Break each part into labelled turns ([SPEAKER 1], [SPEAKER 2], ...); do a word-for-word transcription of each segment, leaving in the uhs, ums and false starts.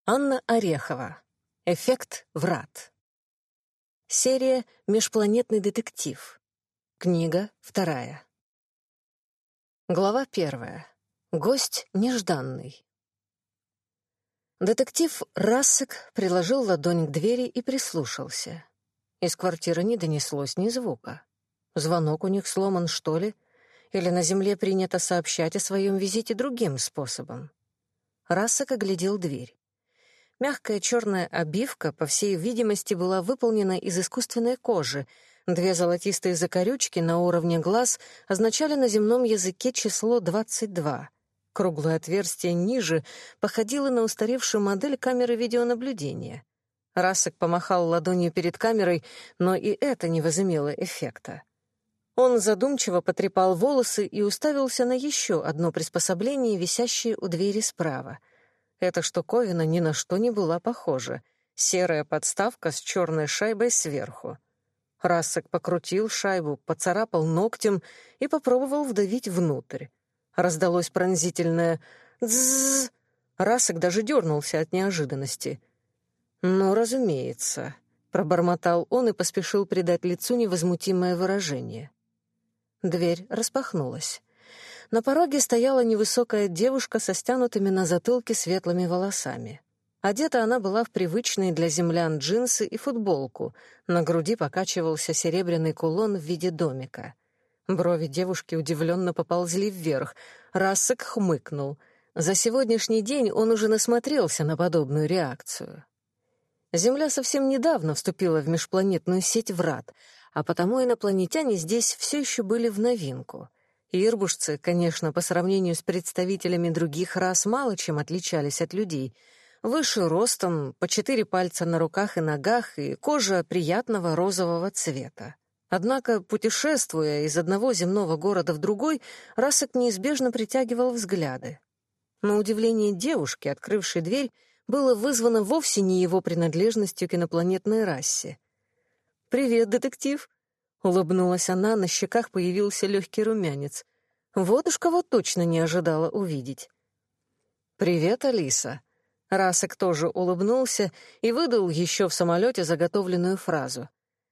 [SPEAKER 1] Анна Орехова. Эффект врат. Серия «Межпланетный детектив». Книга вторая. Глава первая. Гость нежданный. Детектив Рассек приложил ладонь к двери и прислушался. Из квартиры не донеслось ни звука. Звонок у них сломан, что ли? Или на земле принято сообщать о своем визите другим способом? Рассек оглядел дверь. Мягкая черная обивка, по всей видимости, была выполнена из искусственной кожи. Две золотистые закорючки на уровне глаз означали на земном языке число двадцать два. Круглое отверстие ниже походило на устаревшую модель камеры видеонаблюдения. Рассек помахал ладонью перед камерой, но и это не возымело эффекта. Он задумчиво потрепал волосы и уставился на еще одно приспособление, висящее у двери справа. Эта штуковина ни на что не была похожа. Серая подставка с черной шайбой сверху. Рассек покрутил шайбу, поцарапал ногтем и попробовал вдавить внутрь. Раздалось пронзительное «дзззз». Рассек даже дернулся от неожиданности. «Ну, разумеется», — пробормотал он и поспешил придать лицу невозмутимое выражение. Дверь распахнулась. На пороге стояла невысокая девушка со стянутыми на затылке светлыми волосами. Одета она была в привычные для землян джинсы и футболку. На груди покачивался серебряный кулон в виде домика. Брови девушки удивленно поползли вверх. Рассек хмыкнул. За сегодняшний день он уже насмотрелся на подобную реакцию. Земля совсем недавно вступила в межпланетную сеть врат, а потому инопланетяне здесь все еще были в новинку. Ирбушцы, конечно, по сравнению с представителями других рас мало чем отличались от людей. Выше ростом, по четыре пальца на руках и ногах и кожа приятного розового цвета. Однако, путешествуя из одного земного города в другой, Рассек неизбежно притягивал взгляды. На удивление девушки, открывшей дверь, было вызвано вовсе не его принадлежностью к инопланетной расе. «Привет, детектив!» — улыбнулась она, на щеках появился легкий румянец. Вот уж кого точно не ожидала увидеть. «Привет, Алиса!» Рассек тоже улыбнулся и выдал еще в самолете заготовленную фразу.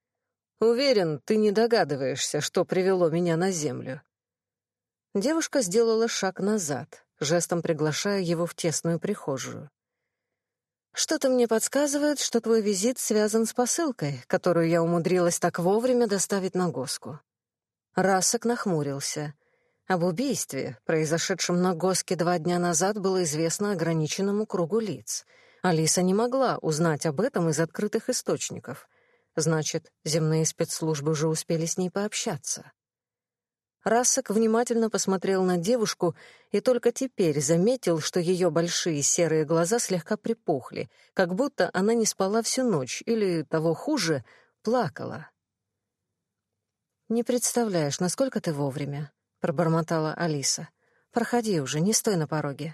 [SPEAKER 1] «Уверен, ты не догадываешься, что привело меня на Землю». Девушка сделала шаг назад, жестом приглашая его в тесную прихожую. «Что-то мне подсказывает, что твой визит связан с посылкой, которую я умудрилась так вовремя доставить на Госку». Рассек нахмурился. Об убийстве, произошедшем на Госке два дня назад, было известно ограниченному кругу лиц. Алиса не могла узнать об этом из открытых источников. Значит, земные спецслужбы уже успели с ней пообщаться. Рассек внимательно посмотрел на девушку и только теперь заметил, что ее большие серые глаза слегка припухли, как будто она не спала всю ночь или, того хуже, плакала. «Не представляешь, насколько ты вовремя», — пробормотала Алиса. «Проходи уже, не стой на пороге».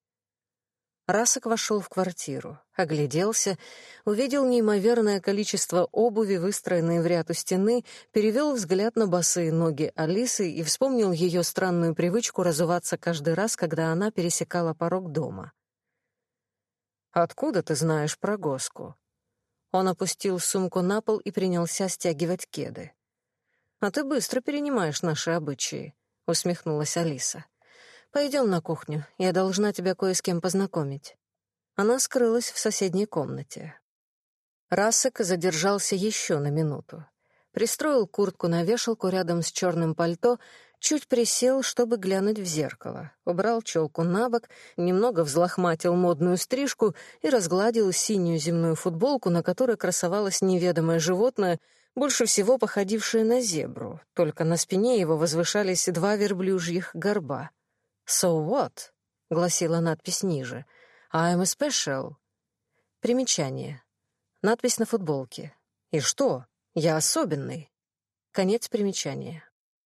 [SPEAKER 1] Рассек вошел в квартиру, огляделся, увидел неимоверное количество обуви, выстроенной в ряд у стены, перевел взгляд на босые ноги Алисы и вспомнил ее странную привычку разуваться каждый раз, когда она пересекала порог дома. «Откуда ты знаешь про Госку?» Он опустил сумку на пол и принялся стягивать кеды. «А ты быстро перенимаешь наши обычаи», — усмехнулась Алиса. «Пойдем на кухню, я должна тебя кое с кем познакомить». Она скрылась в соседней комнате. Рассек задержался еще на минуту. Пристроил куртку на вешалку рядом с черным пальто, чуть присел, чтобы глянуть в зеркало, убрал челку на бок, немного взлохматил модную стрижку и разгладил синюю земную футболку, на которой красовалось неведомое животное, больше всего походившее на зебру, только на спине его возвышались два верблюжьих горба. «So what?» — гласила надпись ниже. «I'm a special». Примечание. Надпись на футболке. «И что? Я особенный». Конец примечания.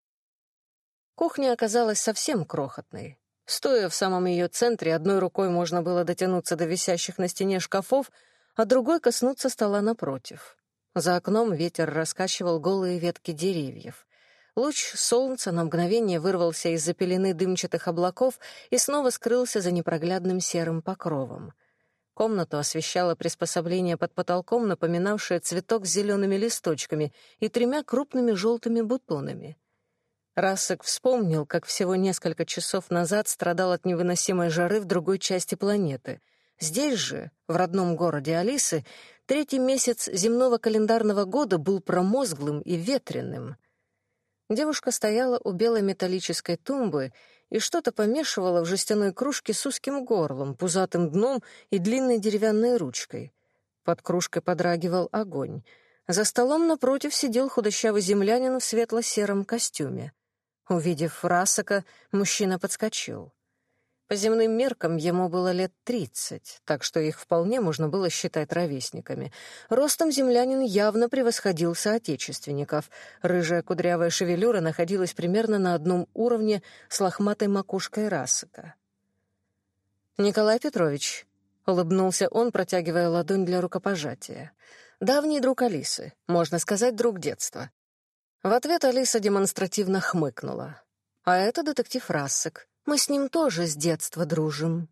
[SPEAKER 1] Кухня оказалась совсем крохотной. Стоя в самом ее центре, одной рукой можно было дотянуться до висящих на стене шкафов, а другой коснуться стола напротив. За окном ветер раскачивал голые ветки деревьев. Луч солнца на мгновение вырвался из-за пелены дымчатых облаков и снова скрылся за непроглядным серым покровом. Комнату освещало приспособление под потолком, напоминавшее цветок с зелеными листочками и тремя крупными желтыми бутонами. Рассек вспомнил, как всего несколько часов назад страдал от невыносимой жары в другой части планеты. Здесь же, в родном городе Алисы, третий месяц земного календарного года был промозглым и ветреным. Девушка стояла у белой металлической тумбы и что-то помешивала в жестяной кружке с узким горлом, пузатым дном и длинной деревянной ручкой. Под кружкой подрагивал огонь. За столом напротив сидел худощавый землянин в светло-сером костюме. Увидев Рассека, мужчина подскочил. По земным меркам ему было лет тридцать, так что их вполне можно было считать ровесниками. Ростом землянин явно превосходил соотечественников. Рыжая кудрявая шевелюра находилась примерно на одном уровне с лохматой макушкой Рассека. «Николай Петрович», — улыбнулся он, протягивая ладонь для рукопожатия, — «давний друг Алисы, можно сказать, друг детства». В ответ Алиса демонстративно хмыкнула. «А это детектив Рассек. Мы с ним тоже с детства дружим».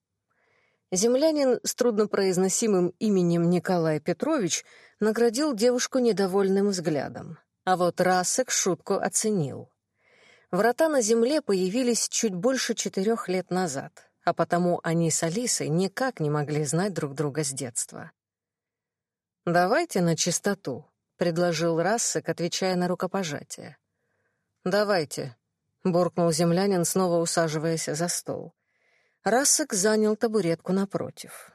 [SPEAKER 1] Землянин с труднопроизносимым именем Николай Петрович наградил девушку недовольным взглядом. А вот Рассек шутку оценил. Врата на земле появились чуть больше четырех лет назад, а потому они с Алисой никак не могли знать друг друга с детства. «Давайте на чистоту», — предложил Рассек, отвечая на рукопожатие. «Давайте», — буркнул землянин, снова усаживаясь за стол. Рассек занял табуретку напротив.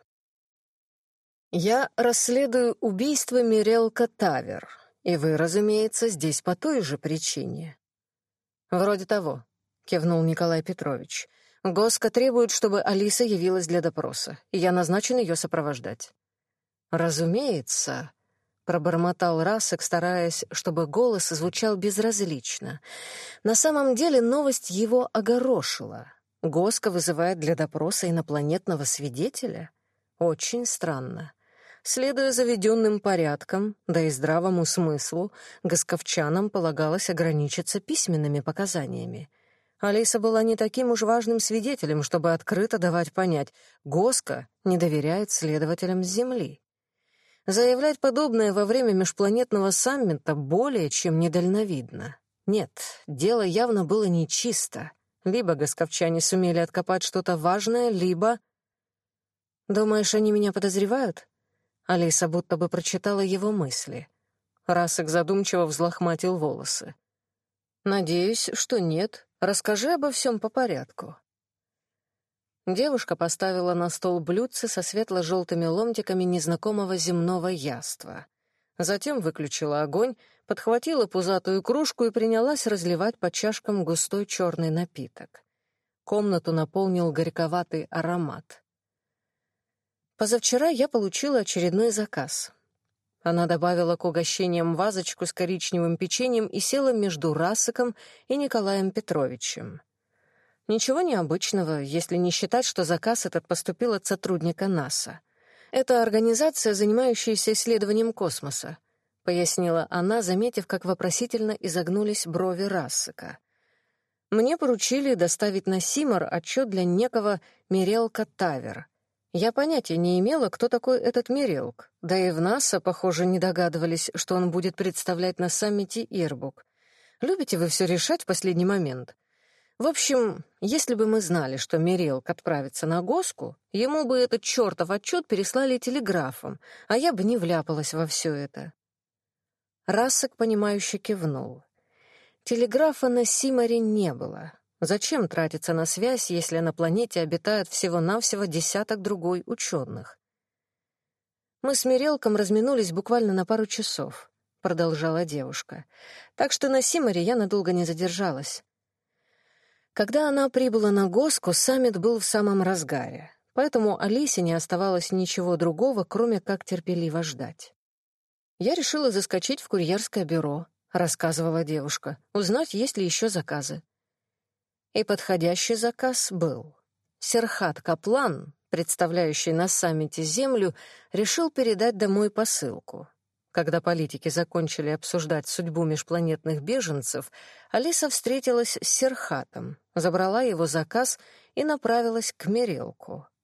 [SPEAKER 1] «Я расследую убийство Мирелка Тавер, и вы, разумеется, здесь по той же причине». «Вроде того», — кивнул Николай Петрович. «Госка требует, чтобы Алиса явилась для допроса, и я назначен ее сопровождать». «Разумеется», — пробормотал Рассек, стараясь, чтобы голос звучал безразлично. На самом деле новость его огорошила. Госка вызывает для допроса инопланетного свидетеля? Очень странно. Следуя заведенным порядкам, да и здравому смыслу, госковчанам полагалось ограничиться письменными показаниями. Алиса была не таким уж важным свидетелем, чтобы открыто давать понять, Госка не доверяет следователям с Земли. Заявлять подобное во время межпланетного саммита более чем недальновидно. Нет, дело явно было нечисто. Либо госковчане сумели откопать что-то важное, либо... «Думаешь, они меня подозревают?» Алиса будто бы прочитала его мысли. Рассек задумчиво взлохматил волосы. «Надеюсь, что нет. Расскажи обо всем по порядку». Девушка поставила на стол блюдце со светло-желтыми ломтиками незнакомого земного яства. Затем выключила огонь, подхватила пузатую кружку и принялась разливать по чашкам густой черный напиток. Комнату наполнил горьковатый аромат. «Позавчера я получила очередной заказ». Она добавила к угощениям вазочку с коричневым печеньем и села между Рассеком и Николаем Петровичем. Ничего необычного, если не считать, что заказ этот поступил от сотрудника НАСА. Это организация, занимающаяся исследованием космоса, пояснила она, заметив, как вопросительно изогнулись брови Рассека. Мне поручили доставить на Симар отчет для некого Мирелка Тавер. Я понятия не имела, кто такой этот Мирелк, да и в НАСА, похоже, не догадывались, что он будет представлять на саммите Ирбук. Любите вы все решать в последний момент? В общем, если бы мы знали, что Мирелк отправится на Госку, ему бы этот чертов отчет переслали телеграфом, а я бы не вляпалась во все это. Рассек, понимающе кивнул. Телеграфа на Симаре не было. Зачем тратиться на связь, если на планете обитает всего-навсего десяток другой ученых? Мы с Мирелком разминулись буквально на пару часов, продолжала девушка. Так что на Симаре я надолго не задержалась. Когда она прибыла на Госку, саммит был в самом разгаре, поэтому Алисе не оставалось ничего другого, кроме как терпеливо ждать. «Я решила заскочить в курьерское бюро», — рассказывала девушка, «узнать, есть ли еще заказы». И подходящий заказ был. Серхат Каплан, представляющий на саммите Землю, решил передать домой посылку. Когда политики закончили обсуждать судьбу межпланетных беженцев, Алиса встретилась с Серхатом, забрала его заказ и направилась к Мирелку.